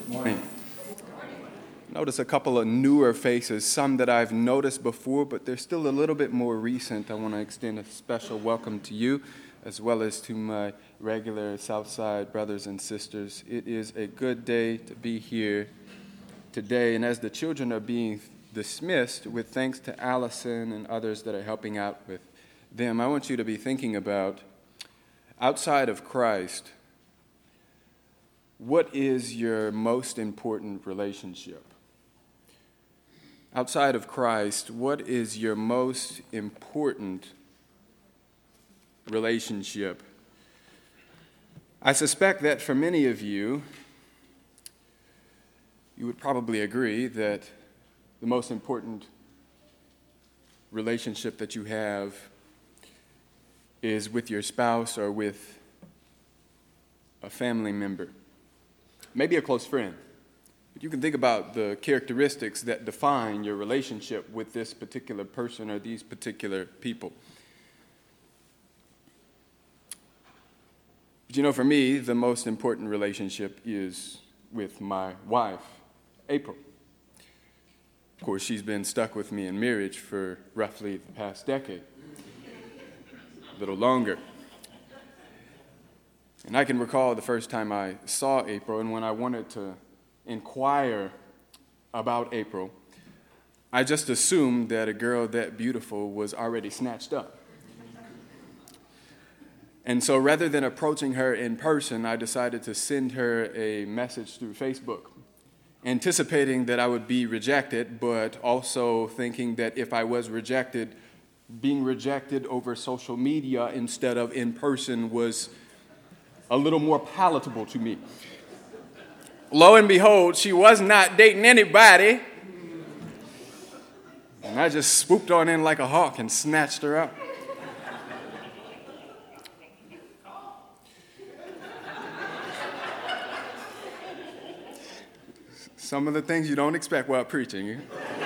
Morning. Notice a couple of newer faces, some that I've noticed before, but they're still a little bit more recent. I want to extend a special welcome to you, as well as to my regular Southside brothers and sisters. It is a good day to be here today, and as the children are being dismissed, with thanks to Allison and others that are helping out with them, I want you to be thinking about, outside of Christ, what is your most important relationship? Outside of Christ, what is your most important relationship? I suspect that for many of you, you would probably agree that the most important relationship that you have is with your spouse or with a family member. Maybe a close friend, but you can think about the characteristics that define your relationship with this particular person or these particular people. But you know, for me, the most important relationship is with my wife, April. Of course, she's been stuck with me in marriage for roughly the past decade, a little longer. And I can recall the first time I saw April, and when I wanted to inquire about April, I just assumed that a girl that beautiful was already snatched up. And so rather than approaching her in person, I decided to send her a message through Facebook, anticipating that I would be rejected, but also thinking that if I was rejected, being rejected over social media instead of in person was a little more palatable to me. Lo and behold, she was not dating anybody. And I just swooped on in like a hawk and snatched her up. Some of the things you don't expect while preaching,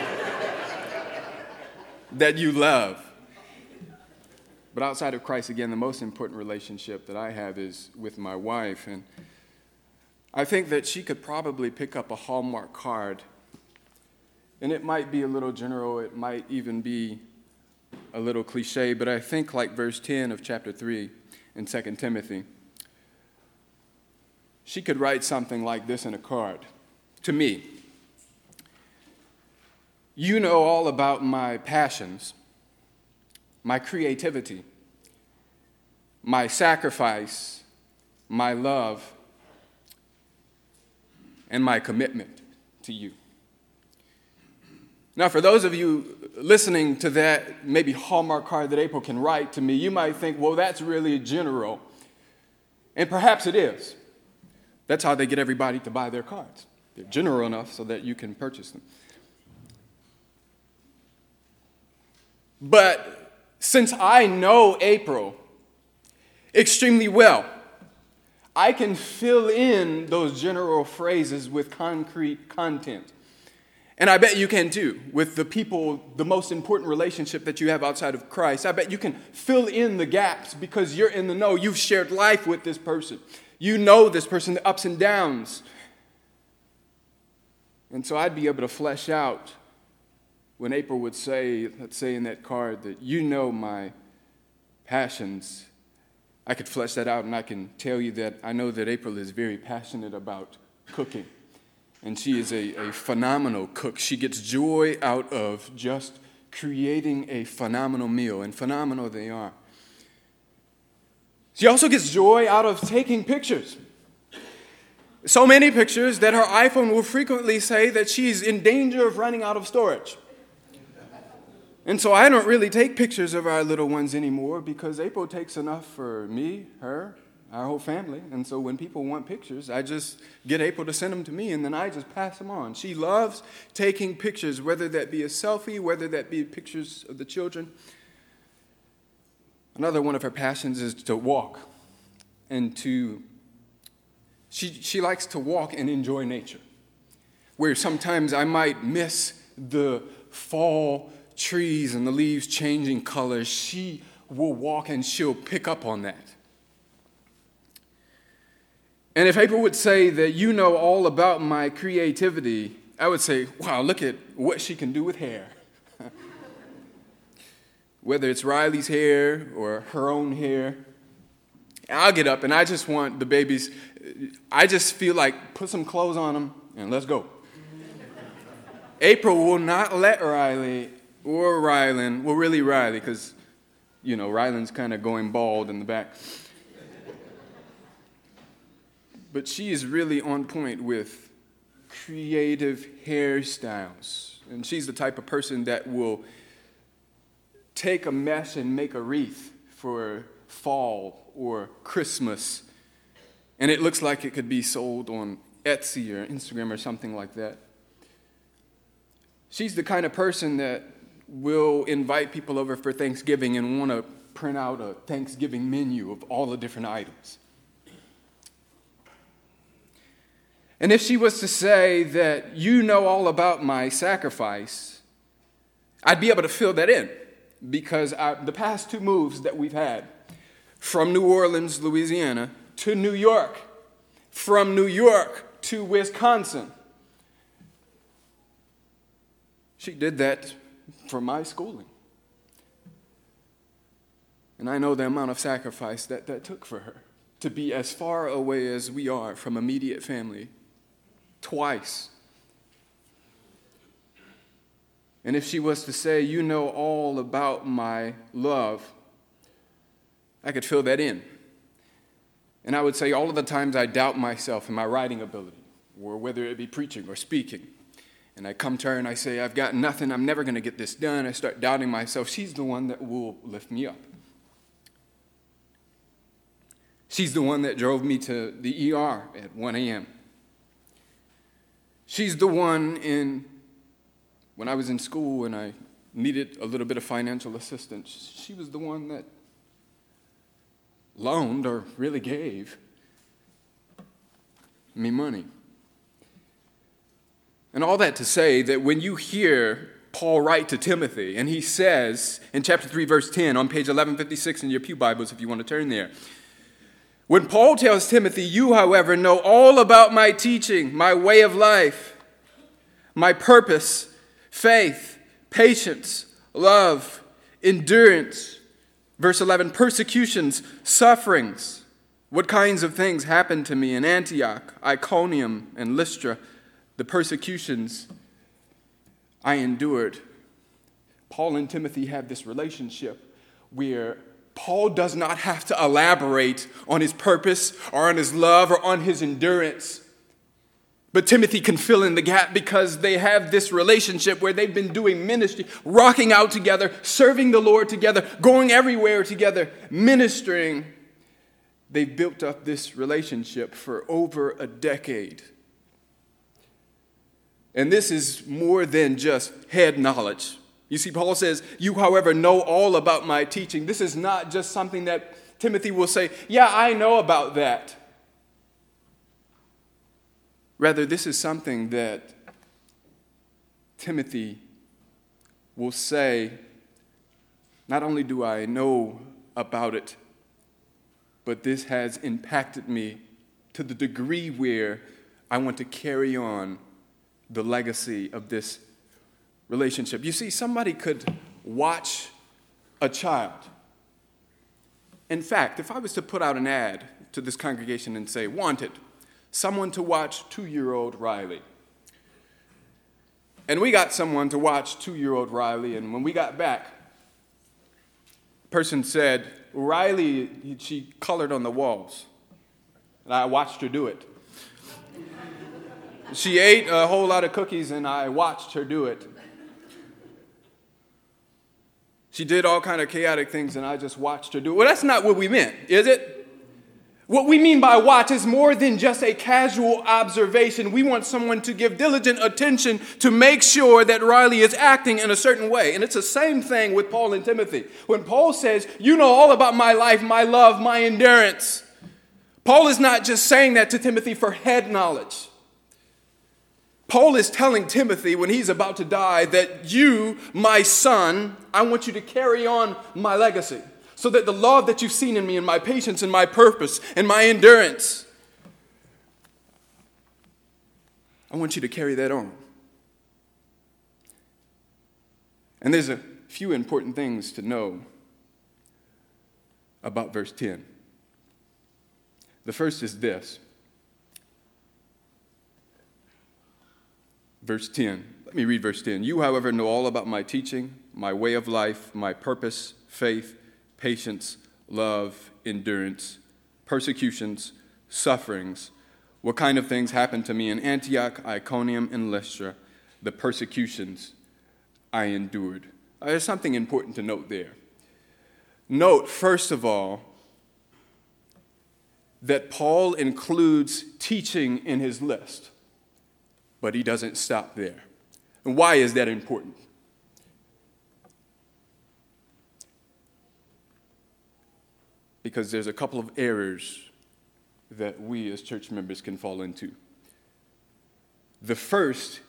that you love. But outside of Christ, again, the most important relationship that I have is with my wife. And I think that she could probably pick up a Hallmark card. And it might be a little general, it might even be a little cliche, but I think like verse 10 of chapter 3 in 2 Timothy, she could write something like this in a card to me. You know all about my passions, my creativity, my sacrifice, my love, and my commitment to you. Now, for those of you listening to that maybe Hallmark card that April can write to me, you might think, well, that's really general. And perhaps it is. That's how they get everybody to buy their cards. They're general enough so that you can purchase them. But since I know April extremely well, I can fill in those general phrases with concrete content. And I bet you can too, with the people, the most important relationship that you have outside of Christ. I bet you can fill in the gaps because you're in the know. You've shared life with this person. You know this person, the ups and downs. And so I'd be able to flesh out when April would say, let's say in that card, that you know my passions, I could flesh that out and I can tell you that I know that April is very passionate about cooking. And she is a phenomenal cook. She gets joy out of just creating a phenomenal meal, and phenomenal they are. She also gets joy out of taking pictures. So many pictures that her iPhone will frequently say that she's in danger of running out of storage. And so I don't really take pictures of our little ones anymore because April takes enough for me, her, our whole family. And so when people want pictures, I just get April to send them to me, and then I just pass them on. She loves taking pictures, whether that be a selfie, whether that be pictures of the children. Another one of her passions is to walk. And she likes to walk and enjoy nature, where sometimes I might miss the fall trees and the leaves changing colors. She will walk and she'll pick up on that. And if April would say that you know all about my creativity, I would say, wow, look at what she can do with hair. Whether it's Riley's hair or her own hair, I'll get up and I just want the babies, I just feel like put some clothes on them and let's go. April will not let Riley or Rylan, well, really Riley, because, you know, Rylan's kind of going bald in the back. But she is really on point with creative hairstyles. And she's the type of person that will take a mesh and make a wreath for fall or Christmas. And it looks like it could be sold on Etsy or Instagram or something like that. She's the kind of person that will invite people over for Thanksgiving and want to print out a Thanksgiving menu of all the different items. And if she was to say that you know all about my sacrifice, I'd be able to fill that in because the past two moves that we've had, from New Orleans, Louisiana, to New York, from New York to Wisconsin, she did that for my schooling. And I know the amount of sacrifice that took for her to be as far away as we are from immediate family twice. And if she was to say, you know all about my love, I could fill that in. And I would say all of the times I doubt myself and my writing ability, or whether it be preaching or speaking, and I come to her and I say, I've got nothing, I'm never going to get this done. I start doubting myself. She's the one that will lift me up. She's the one that drove me to the ER at 1 a.m. She's the one when I was in school and I needed a little bit of financial assistance, she was the one that loaned or really gave me money. And all that to say that when you hear Paul write to Timothy, and he says in chapter 3, verse 10, on page 1156 in your pew Bibles, if you want to turn there, when Paul tells Timothy, you, however, know all about my teaching, my way of life, my purpose, faith, patience, love, endurance. Verse 11, persecutions, sufferings. What kinds of things happened to me in Antioch, Iconium, and Lystra? The persecutions I endured. Paul and Timothy have this relationship where Paul does not have to elaborate on his purpose or on his love or on his endurance. But Timothy can fill in the gap because they have this relationship where they've been doing ministry, rocking out together, serving the Lord together, going everywhere together, ministering. They've built up this relationship for over a decade. And this is more than just head knowledge. You see, Paul says, you, however, know all about my teaching. This is not just something that Timothy will say, yeah, I know about that. Rather, this is something that Timothy will say, not only do I know about it, but this has impacted me to the degree where I want to carry on the legacy of this relationship. You see, somebody could watch a child. In fact, if I was to put out an ad to this congregation and say, wanted, someone to watch 2-year-old Riley. And we got someone to watch 2-year-old Riley, and when we got back, the person said, Riley, she colored on the walls. And I watched her do it. She ate a whole lot of cookies, and I watched her do it. She did all kind of chaotic things, and I just watched her do it. Well, that's not what we meant, is it? What we mean by watch is more than just a casual observation. We want someone to give diligent attention to make sure that Riley is acting in a certain way. And it's the same thing with Paul and Timothy. When Paul says, you know all about my life, my love, my endurance, Paul is not just saying that to Timothy for head knowledge. Paul is telling Timothy when he's about to die that you, my son, I want you to carry on my legacy so that the love that you've seen in me and my patience and my purpose and my endurance I want you to carry that on. And there's a few important things to know about verse 10. The first is this. Verse 10. Let me read verse 10. You, however, know all about my teaching, my way of life, my purpose, faith, patience, love, endurance, persecutions, sufferings, what kind of things happened to me in Antioch, Iconium, and Lystra, the persecutions I endured. There's something important to note there. Note, first of all, that Paul includes teaching in his list, but he doesn't stop there. And why is that important? Because there's a couple of errors that we as church members can fall into. The first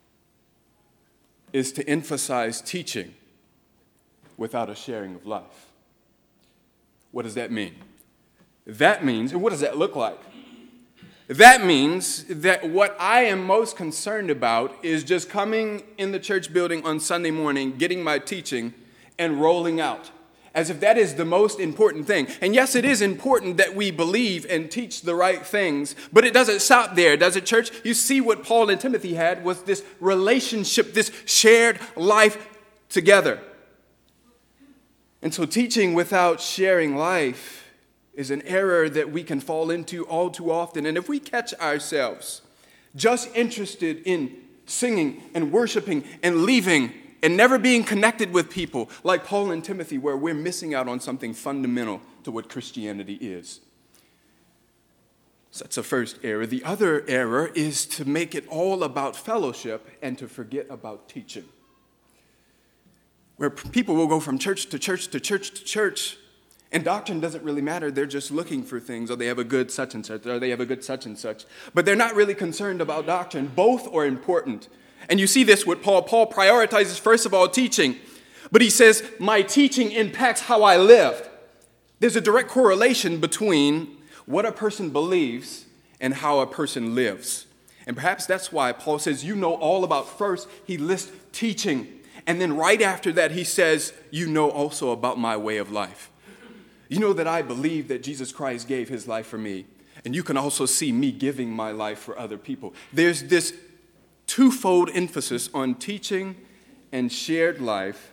is to emphasize teaching without a sharing of life. What does that mean? That means, and what does that look like? That means that what I am most concerned about is just coming in the church building on Sunday morning, getting my teaching, and rolling out, as if that is the most important thing. And yes, it is important that we believe and teach the right things, but it doesn't stop there, does it, church? You see what Paul and Timothy had was this relationship, this shared life together. And so teaching without sharing life is an error that we can fall into all too often. And if we catch ourselves just interested in singing and worshiping and leaving and never being connected with people like Paul and Timothy, where we're missing out on something fundamental to what Christianity is. So that's the first error. The other error is to make it all about fellowship and to forget about teaching. Where people will go from church to church to church to church, and doctrine doesn't really matter. They're just looking for things, or they have a good such and such, or they have a good such and such. But they're not really concerned about doctrine. Both are important. And you see this with Paul. Paul prioritizes, first of all, teaching. But he says, my teaching impacts how I live. There's a direct correlation between what a person believes and how a person lives. And perhaps that's why Paul says, you know all about, first, he lists teaching. And then right after that, he says, you know also about my way of life. You know that I believe that Jesus Christ gave his life for me. And you can also see me giving my life for other people. There's this twofold emphasis on teaching and shared life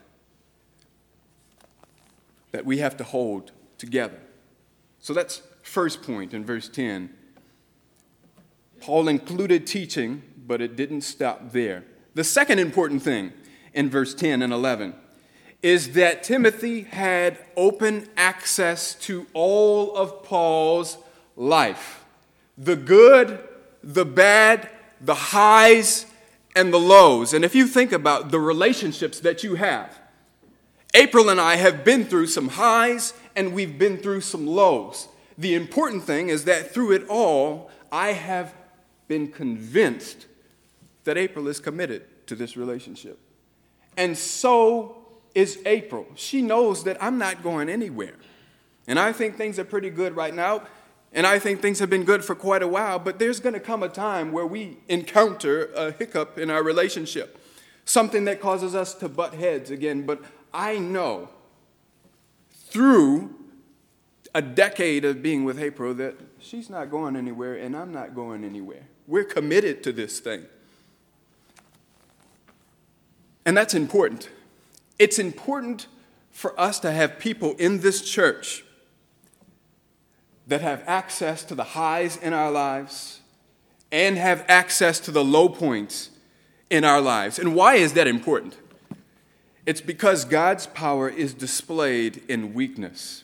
that we have to hold together. So that's first point in verse 10. Paul included teaching, but it didn't stop there. The second important thing in verse 10 and 11 is that Timothy had open access to all of Paul's life. The good, the bad, the highs, and the lows. And if you think about the relationships that you have, April and I have been through some highs and we've been through some lows. The important thing is that through it all, I have been convinced that April is committed to this relationship. And so is April. She knows that I'm not going anywhere. And I think things are pretty good right now. And I think things have been good for quite a while. But there's going to come a time where we encounter a hiccup in our relationship. Something that causes us to butt heads again. But I know through a decade of being with April that she's not going anywhere and I'm not going anywhere. We're committed to this thing. And that's important. It's important for us to have people in this church that have access to the highs in our lives and have access to the low points in our lives. And why is that important? It's because God's power is displayed in weakness.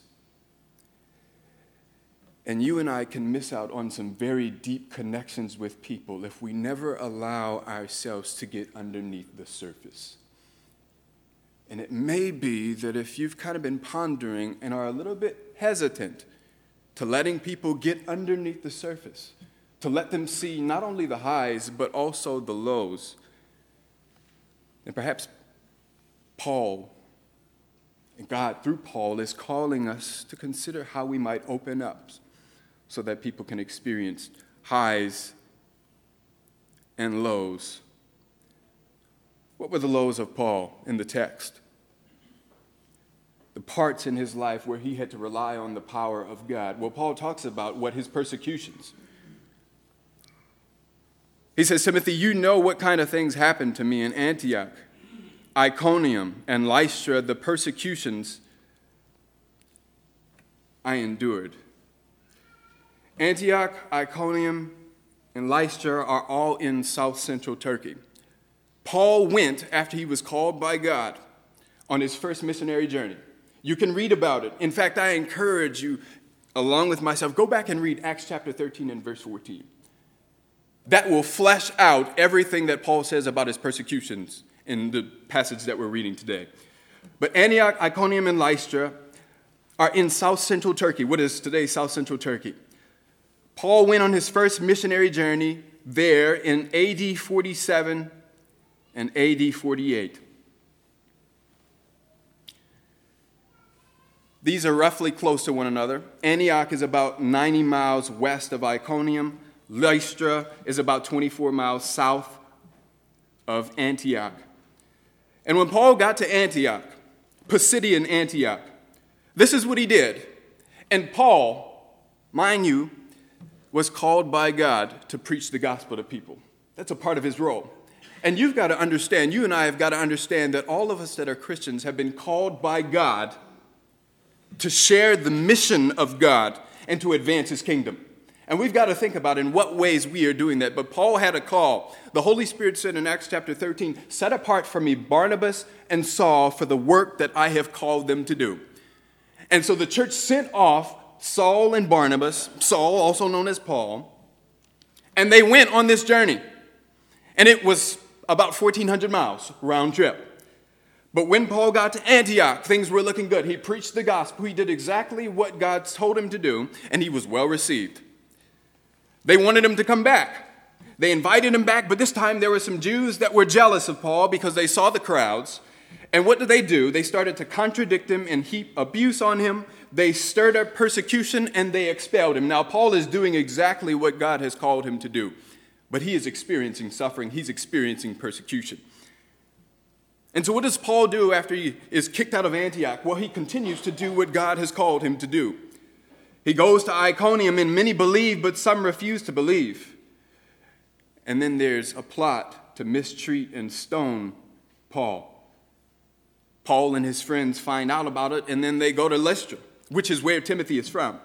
And you and I can miss out on some very deep connections with people if we never allow ourselves to get underneath the surface. And it may be that if you've kind of been pondering and are a little bit hesitant to letting people get underneath the surface, to let them see not only the highs, but also the lows. And perhaps Paul, and God through Paul, is calling us to consider how we might open up so that people can experience highs and lows. What were the lows of Paul in the text? The parts in his life where he had to rely on the power of God. Well, Paul talks about what his persecutions. He says, Timothy, you know what kind of things happened to me in Antioch, Iconium, and Lystra, the persecutions I endured. Antioch, Iconium, and Lystra are all in south-central Turkey. Paul went after he was called by God on his first missionary journey. You can read about it. In fact, I encourage you, along with myself, go back and read Acts chapter 13 and verse 14. That will flesh out everything that Paul says about his persecutions in the passage that we're reading today. But Antioch, Iconium, and Lystra are in south-central Turkey. What is today south-central Turkey? Paul went on his first missionary journey there in AD 47 and AD 48. These are roughly close to one another. Antioch is about 90 miles west of Iconium. Lystra is about 24 miles south of Antioch. And when Paul got to Antioch, Pisidian Antioch, this is what he did. And Paul, mind you, was called by God to preach the gospel to people. That's a part of his role. And you've got to understand, you and I have got to understand that all of us that are Christians have been called by God to share the mission of God and to advance his kingdom. And we've got to think about in what ways we are doing that. But Paul had a call. The Holy Spirit said in Acts chapter 13, set apart for me Barnabas and Saul for the work that I have called them to do. And so the church sent off Saul and Barnabas, Saul also known as Paul, and they went on this journey. And it was about 1,400 miles round trip. But when Paul got to Antioch, things were looking good. He preached the gospel. He did exactly what God told him to do, and he was well received. They wanted him to come back. They invited him back, but this time there were some Jews that were jealous of Paul because they saw the crowds. And what did they do? They started to contradict him and heap abuse on him. They stirred up persecution, and they expelled him. Now, Paul is doing exactly what God has called him to do, but he is experiencing suffering. He's experiencing persecution. And so what does Paul do after he is kicked out of Antioch? Well, he continues to do what God has called him to do. He goes to Iconium, and many believe, but some refuse to believe. And then there's a plot to mistreat and stone Paul. Paul and his friends find out about it, and then they go to Lystra, which is where Timothy is from.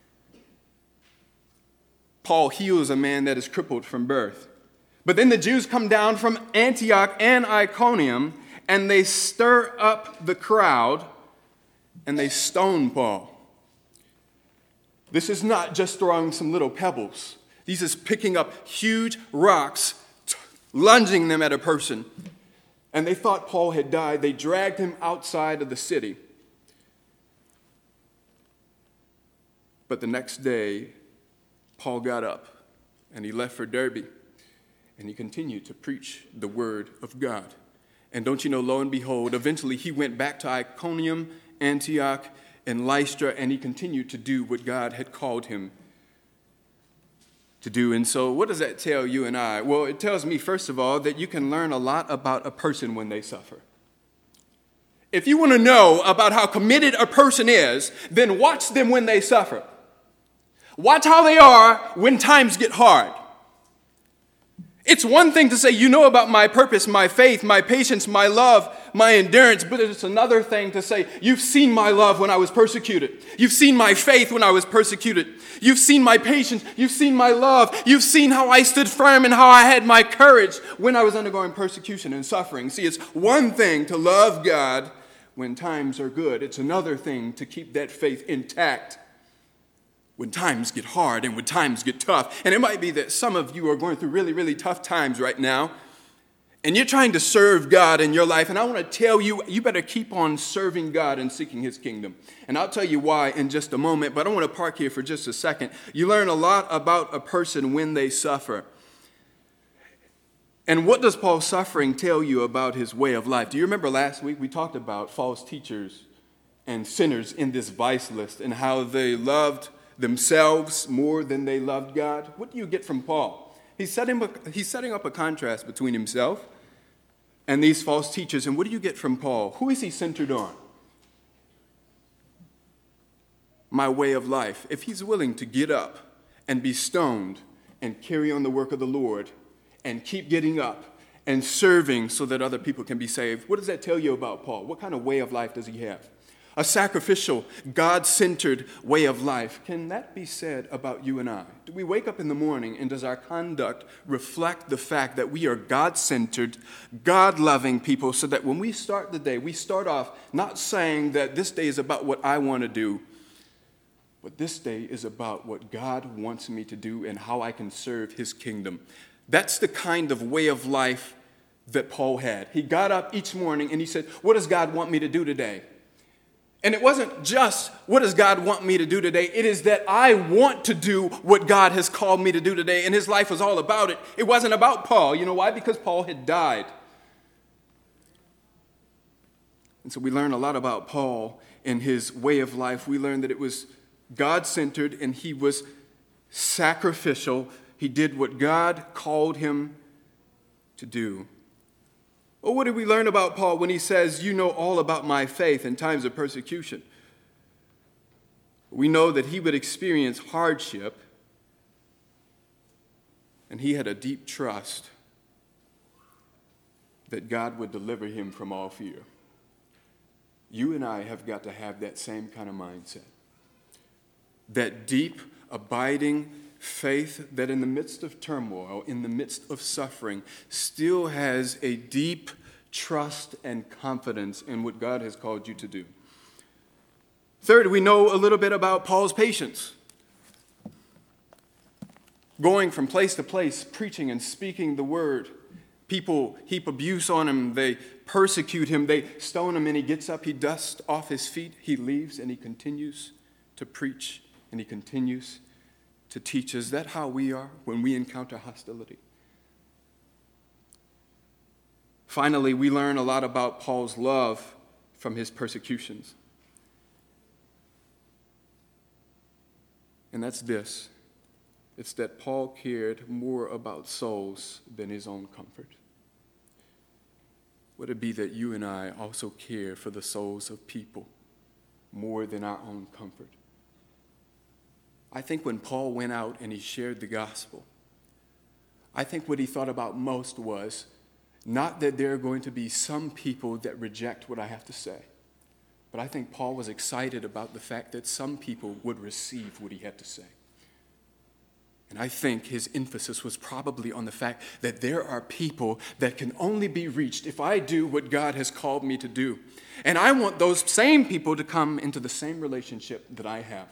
Paul heals a man that is crippled from birth. But then the Jews come down from Antioch and Iconium, and they stir up the crowd, and they stone Paul. This is not just throwing some little pebbles. This is picking up huge rocks, lunging them at a person. And they thought Paul had died. They dragged him outside of the city. But the next day, Paul got up, and he left for Derbe, and he continued to preach the word of God. And don't you know, lo and behold, eventually he went back to Iconium, Antioch, and Lystra, and he continued to do what God had called him to do. And so what does that tell you and I? Well, it tells me, first of all, that you can learn a lot about a person when they suffer. If you want to know about how committed a person is, then watch them when they suffer. Watch how they are when times get hard. It's one thing to say, you know about my purpose, my faith, my patience, my love, my endurance, but it's another thing to say, you've seen my love when I was persecuted. You've seen my faith when I was persecuted. You've seen my patience. You've seen my love. You've seen how I stood firm and how I had my courage when I was undergoing persecution and suffering. See, it's one thing to love God when times are good. It's another thing to keep that faith intact when times get hard and when times get tough. And it might be that some of you are going through really, really tough times right now, and you're trying to serve God in your life. And I want to tell you, you better keep on serving God and seeking his kingdom. And I'll tell you why in just a moment, but I want to park here for just a second. You learn a lot about a person when they suffer. And what does Paul's suffering tell you about his way of life? Do you remember last week we talked about false teachers and sinners in this vice list and how they loved themselves more than they loved God? What do you get from Paul? He's setting up a contrast between himself and these false teachers. And what do you get from Paul? Who is he centered on? My way of life. If he's willing to get up and be stoned and carry on the work of the Lord and keep getting up and serving so that other people can be saved, what does that tell you about Paul? What kind of way of life does he have? A sacrificial, God-centered way of life. Can that be said about you and I? Do we wake up in the morning and does our conduct reflect the fact that we are God-centered, God-loving people so that when we start the day, we start off not saying that this day is about what I want to do, but this day is about what God wants me to do and how I can serve his kingdom. That's the kind of way of life that Paul had. He got up each morning and he said, what does God want me to do today? And it wasn't just, what does God want me to do today? It is that I want to do what God has called me to do today. And his life was all about it. It wasn't about Paul. You know why? Because Paul had died. And so we learn a lot about Paul and his way of life. We learn that it was God-centered and he was sacrificial. He did what God called him to do. Well, what did we learn about Paul when he says, you know all about my faith in times of persecution? We know that he would experience hardship, and he had a deep trust that God would deliver him from all fear. You and I have got to have that same kind of mindset. That deep, abiding faith that in the midst of turmoil, in the midst of suffering, still has a deep trust and confidence in what God has called you to do. Third, we know a little bit about Paul's patience. Going from place to place, preaching and speaking the word. People heap abuse on him. They persecute him. They stone him, and he gets up. He dusts off his feet. He leaves, and he continues to preach, and he continues to teach. Is that how we are when we encounter hostility? Finally, we learn a lot about Paul's love from his persecutions. And that's this. It's that Paul cared more about souls than his own comfort. Would it be that you and I also care for the souls of people more than our own comfort? I think when Paul went out and he shared the gospel, I think what he thought about most was not that there are going to be some people that reject what I have to say, but I think Paul was excited about the fact that some people would receive what he had to say. And I think his emphasis was probably on the fact that there are people that can only be reached if I do what God has called me to do. And I want those same people to come into the same relationship that I have.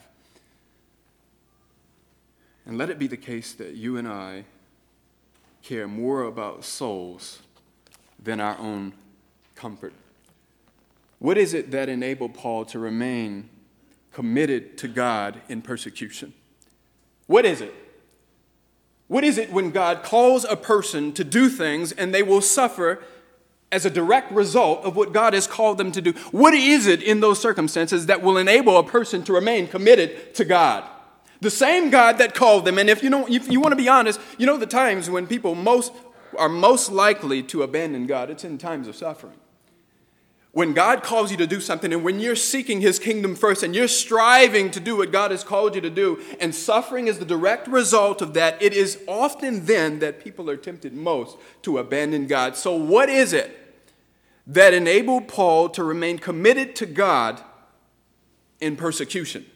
And let it be the case that you and I care more about souls than our own comfort. What is it that enabled Paul to remain committed to God in persecution? What is it? What is it when God calls a person to do things and they will suffer as a direct result of what God has called them to do? What is it in those circumstances that will enable a person to remain committed to God? The same God that called them. And if you want to be honest, you know the times when people are most likely to abandon God, it's in times of suffering. When God calls you to do something and when you're seeking his kingdom first and you're striving to do what God has called you to do and suffering is the direct result of that, it is often then that people are tempted most to abandon God. So what is it that enabled Paul to remain committed to God in persecution?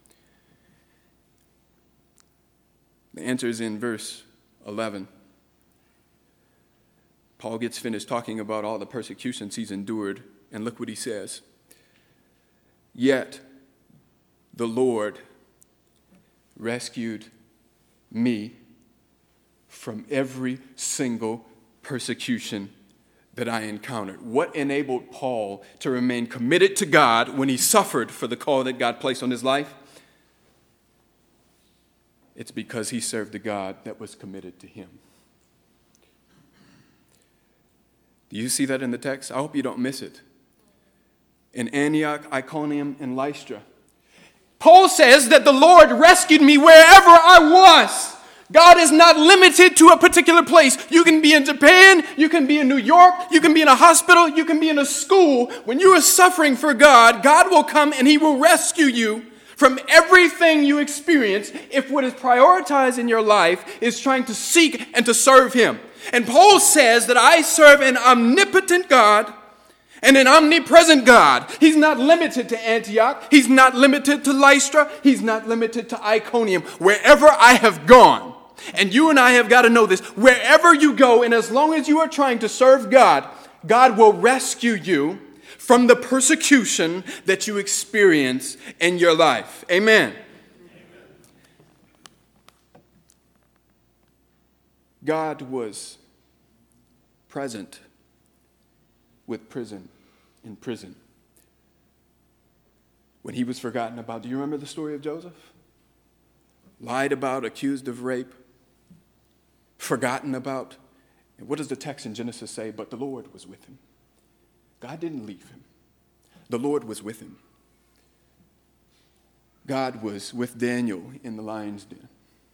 The answer is in verse 11. Paul gets finished talking about all the persecutions he's endured. And look what he says. Yet the Lord rescued me from every single persecution that I encountered. What enabled Paul to remain committed to God when he suffered for the call that God placed on his life? It's because he served a God that was committed to him. Do you see that in the text? I hope you don't miss it. In Antioch, Iconium, and Lystra, Paul says that the Lord rescued me wherever I was. God is not limited to a particular place. You can be in Japan, you can be in New York, you can be in a hospital, you can be in a school. When you are suffering for God, God will come and he will rescue you from everything you experience if what is prioritized in your life is trying to seek and to serve him. And Paul says that I serve an omnipotent God and an omnipresent God. He's not limited to Antioch. He's not limited to Lystra. He's not limited to Iconium. Wherever I have gone, and you and I have got to know this, wherever you go, and as long as you are trying to serve God, God will rescue you from the persecution that you experience in your life. Amen. God was present with prison in prison when he was forgotten about. Do you remember the story of Joseph? Lied about, accused of rape, forgotten about. And what does the text in Genesis say? But the Lord was with him. God didn't leave him. The Lord was with him. God was with Daniel in the lion's den.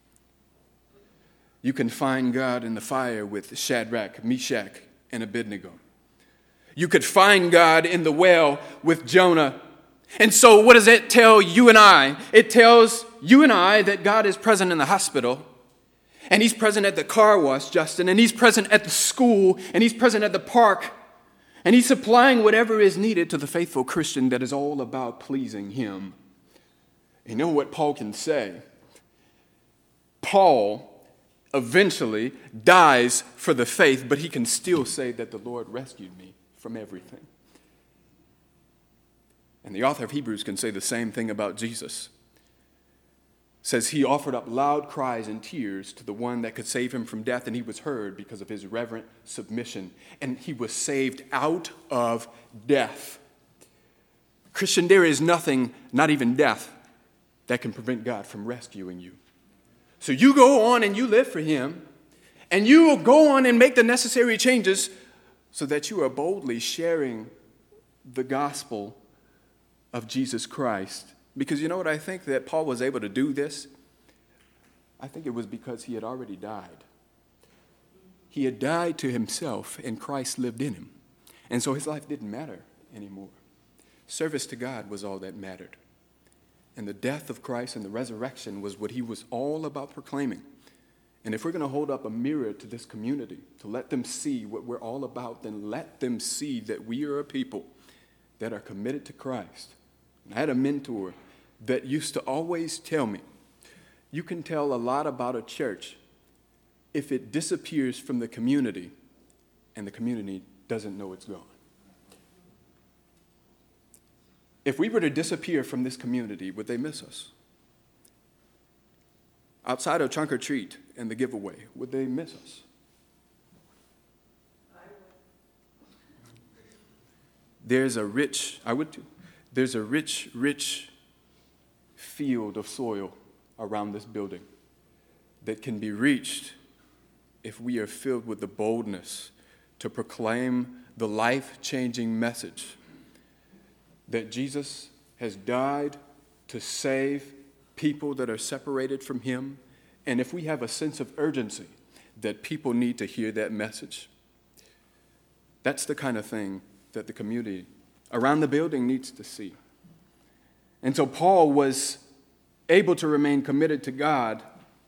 You can find God in the fire with Shadrach, Meshach, and Abednego. You could find God in the well with Jonah. And so what does it tell you and I? It tells you and I that God is present in the hospital, and he's present at the car wash, Justin, and he's present at the school, and he's present at the park, and he's supplying whatever is needed to the faithful Christian that is all about pleasing him. You know what Paul can say? Paul eventually dies for the faith, but he can still say that the Lord rescued me from everything. And the author of Hebrews can say the same thing about Jesus. Says he offered up loud cries and tears to the one that could save him from death, and he was heard because of his reverent submission, and he was saved out of death. Christian, there is nothing, not even death, that can prevent God from rescuing you. So you go on and you live for him, and you will go on and make the necessary changes so that you are boldly sharing the gospel of Jesus Christ. Because you know what I think that Paul was able to do this? I think it was because he had already died. He had died to himself, and Christ lived in him. And so his life didn't matter anymore. Service to God was all that mattered. And the death of Christ and the resurrection was what he was all about proclaiming. And if we're going to hold up a mirror to this community, to let them see what we're all about, then let them see that we are a people that are committed to Christ. And I had a mentor that used to always tell me, you can tell a lot about a church if it disappears from the community and the community doesn't know it's gone. If we were to disappear from this community, would they miss us? Outside of trunk or treat and the giveaway, would they miss us? There's a rich field of soil around this building that can be reached if we are filled with the boldness to proclaim the life-changing message that Jesus has died to save people that are separated from him. And if we have a sense of urgency that people need to hear that message, that's the kind of thing that the community around the building needs to see. And so Paul was able to remain committed to God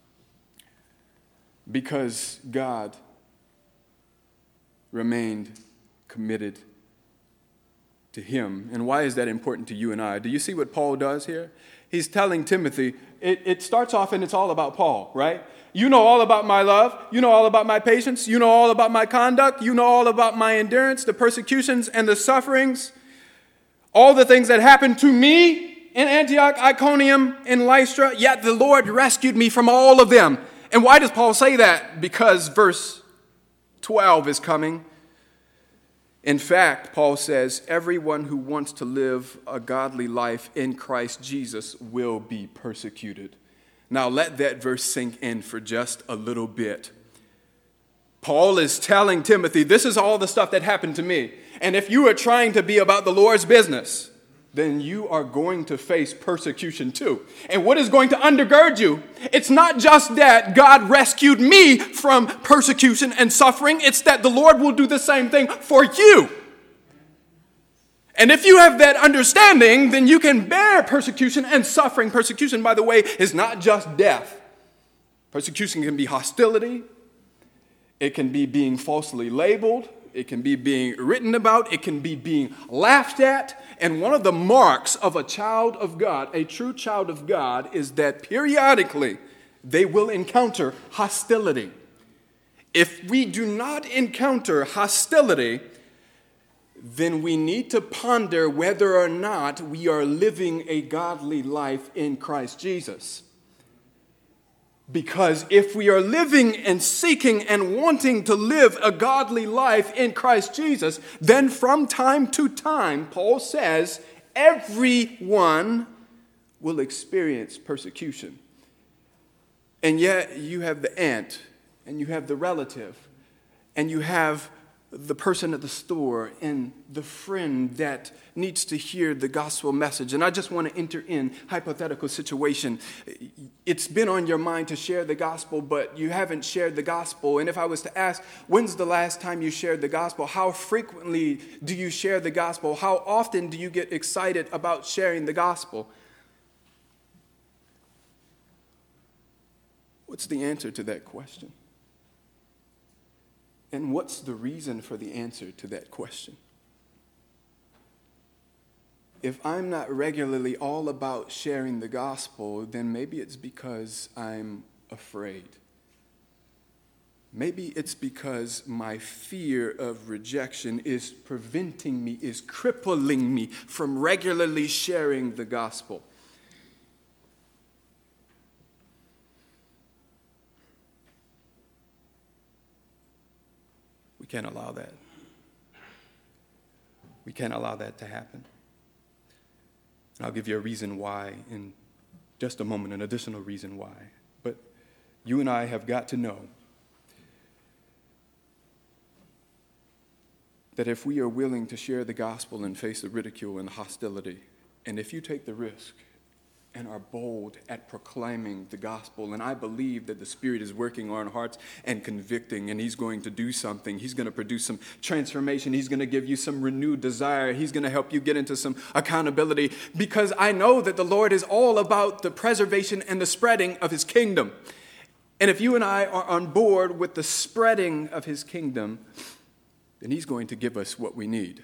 because God remained committed to him. And why is that important to you and I? Do you see what Paul does here? He's telling Timothy, it starts off and it's all about Paul, right? You know all about my love. You know all about my patience. You know all about my conduct. You know all about my endurance, the persecutions and the sufferings, all the things that happened to me in Antioch, Iconium, and Lystra, yet the Lord rescued me from all of them. And why does Paul say that? Because verse 12 is coming. In fact, Paul says, everyone who wants to live a godly life in Christ Jesus will be persecuted. Now let that verse sink in for just a little bit. Paul is telling Timothy, this is all the stuff that happened to me. And if you are trying to be about the Lord's business, then you are going to face persecution too. And what is going to undergird you? It's not just that God rescued me from persecution and suffering. It's that the Lord will do the same thing for you. And if you have that understanding, then you can bear persecution and suffering. Persecution, by the way, is not just death. Persecution can be hostility. It can be being falsely labeled. It can be being written about. It can be being laughed at. And one of the marks of a child of God, a true child of God, is that periodically they will encounter hostility. If we do not encounter hostility, then we need to ponder whether or not we are living a godly life in Christ Jesus. Because if we are living and seeking and wanting to live a godly life in Christ Jesus, then from time to time, Paul says, everyone will experience persecution. And yet you have the aunt, and you have the relative, and you have the person at the store, and the friend that needs to hear the gospel message. And I just want to enter in hypothetical situation. It's been on your mind to share the gospel, but you haven't shared the gospel. And if I was to ask, when's the last time you shared the gospel? How frequently do you share the gospel? How often do you get excited about sharing the gospel? What's the answer to that question? And what's the reason for the answer to that question? If I'm not regularly all about sharing the gospel, then maybe it's because I'm afraid. Maybe it's because my fear of rejection is preventing me, is crippling me from regularly sharing the gospel. We can't allow that. We can't allow that to happen. And I'll give you a reason why in just a moment, an additional reason why. But you and I have got to know that if we are willing to share the gospel and face the ridicule and hostility, and if you take the risk and are bold at proclaiming the gospel, and I believe that the Spirit is working on hearts and convicting, and He's going to do something. He's going to produce some transformation. He's going to give you some renewed desire. He's going to help you get into some accountability, because I know that the Lord is all about the preservation and the spreading of His kingdom. And if you and I are on board with the spreading of His kingdom, then He's going to give us what we need.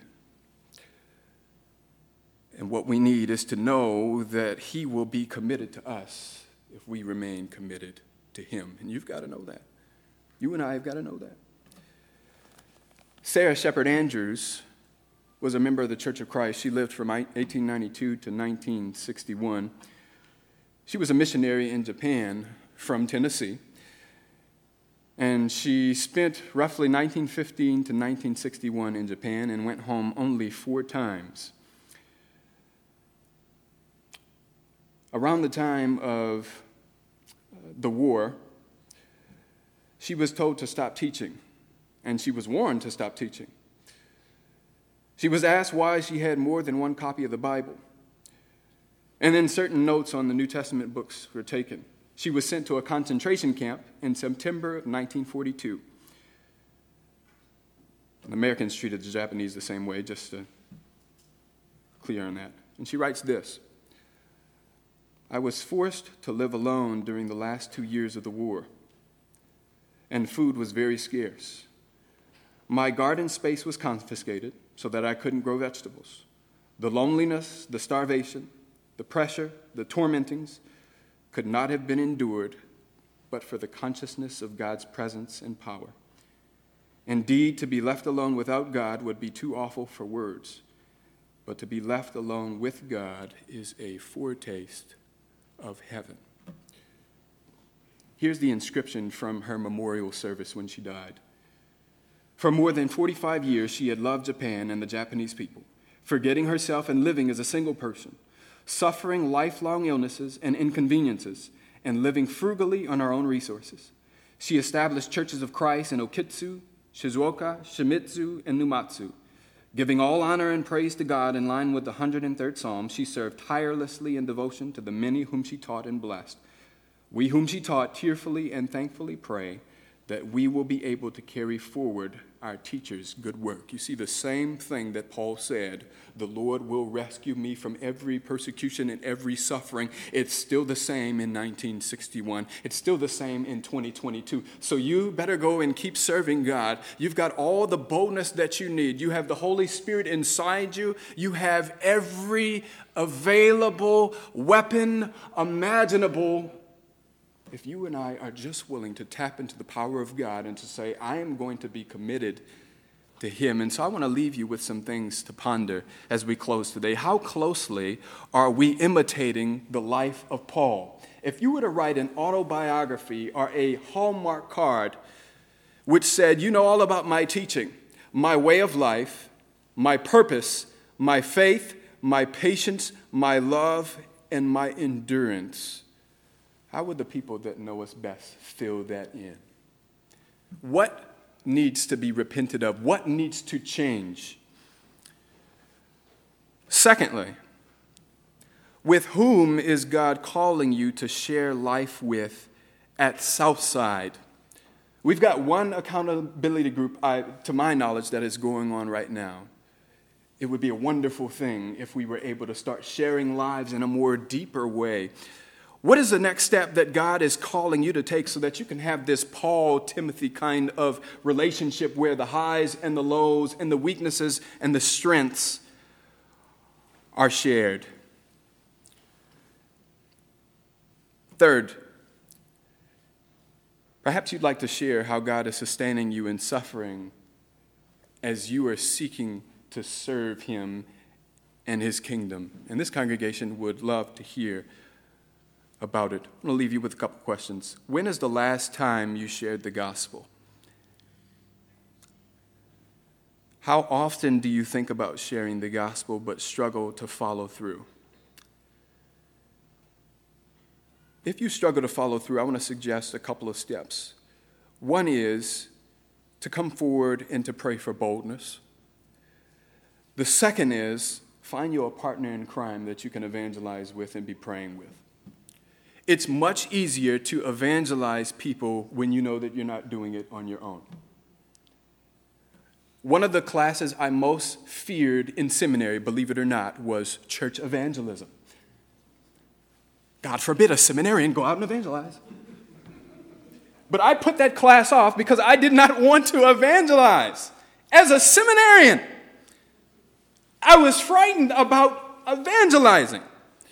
And what we need is to know that He will be committed to us if we remain committed to Him. And you've got to know that. You and I have got to know that. Sarah Shepherd Andrews was a member of the Church of Christ. She lived from 1892 to 1961. She was a missionary in Japan from Tennessee. And she spent roughly 1915 to 1961 in Japan and went home only 4 times. Around the time of the war, she was told to stop teaching, and she was warned to stop teaching. She was asked why she had more than one copy of the Bible, and then certain notes on the New Testament books were taken. She was sent to a concentration camp in September of 1942. And Americans treated the Japanese the same way, just to clear on that. And she writes this: I was forced to live alone during the last 2 years of the war, and food was very scarce. My garden space was confiscated so that I couldn't grow vegetables. The loneliness, the starvation, the pressure, the tormentings could not have been endured but for the consciousness of God's presence and power. Indeed, to be left alone without God would be too awful for words, but to be left alone with God is a foretaste of heaven. Here's the inscription from her memorial service when she died. For more than 45 years, she had loved Japan and the Japanese people, forgetting herself and living as a single person, suffering lifelong illnesses and inconveniences, and living frugally on her own resources. She established churches of Christ in Okitsu, Shizuoka, Shimizu, and Numatsu, Giving all honor and praise to God in line with the 103rd Psalm, she served tirelessly in devotion to the many whom she taught and blessed. We whom she taught tearfully and thankfully pray that we will be able to carry forward our teacher's good work. You see, the same thing that Paul said, the Lord will rescue me from every persecution and every suffering. It's still the same in 1961. It's still the same in 2022. So you better go and keep serving God. You've got all the boldness that you need. You have the Holy Spirit inside you. You have every available weapon imaginable. If you and I are just willing to tap into the power of God and to say, I am going to be committed to Him. And so I want to leave you with some things to ponder as we close today. How closely are we imitating the life of Paul? If you were to write an autobiography or a Hallmark card which said, you know all about my teaching, my way of life, my purpose, my faith, my patience, my love, and my endurance, how would the people that know us best fill that in? What needs to be repented of? What needs to change? Secondly, with whom is God calling you to share life with at Southside? We've got one accountability group, to my knowledge, that is going on right now. It would be a wonderful thing if we were able to start sharing lives in a more deeper way. What is the next step that God is calling you to take so that you can have this Paul-Timothy kind of relationship where the highs and the lows and the weaknesses and the strengths are shared? Third, perhaps you'd like to share how God is sustaining you in suffering as you are seeking to serve Him and His kingdom. And this congregation would love to hear about it. I'm going to leave you with a couple questions. When is the last time you shared the gospel? How often do you think about sharing the gospel but struggle to follow through? If you struggle to follow through, I want to suggest a couple of steps. One is to come forward and to pray for boldness. The second is find you a partner in crime that you can evangelize with and be praying with. It's much easier to evangelize people when you know that you're not doing it on your own. One of the classes I most feared in seminary, believe it or not, was church evangelism. God forbid a seminarian go out and evangelize. But I put that class off because I did not want to evangelize. As a seminarian, I was frightened about evangelizing.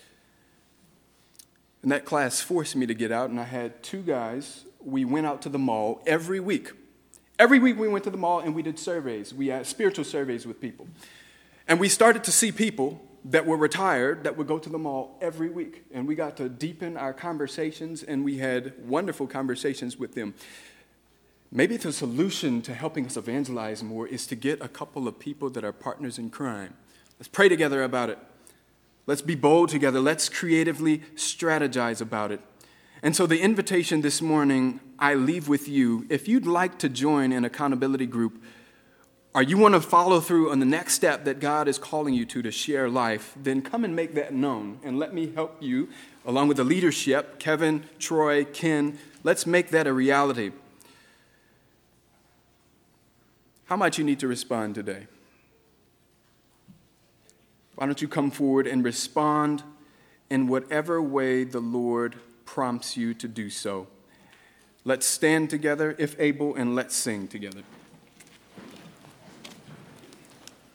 And that class forced me to get out, and I had two guys. We went out to the mall every week. Every week we went to the mall and we did surveys. We had spiritual surveys with people. And we started to see people that were retired that would go to the mall every week. And we got to deepen our conversations, and we had wonderful conversations with them. Maybe the solution to helping us evangelize more is to get a couple of people that are partners in crime. Let's pray together about it. Let's be bold together. Let's creatively strategize about it. And so the invitation this morning, I leave with you. If you'd like to join an accountability group, or you want to follow through on the next step that God is calling you to share life, then come and make that known. And let me help you, along with the leadership, Kevin, Troy, Ken, let's make that a reality. How might you need to respond today? Why don't you come forward and respond in whatever way the Lord prompts you to do so. Let's stand together, if able, and let's sing together.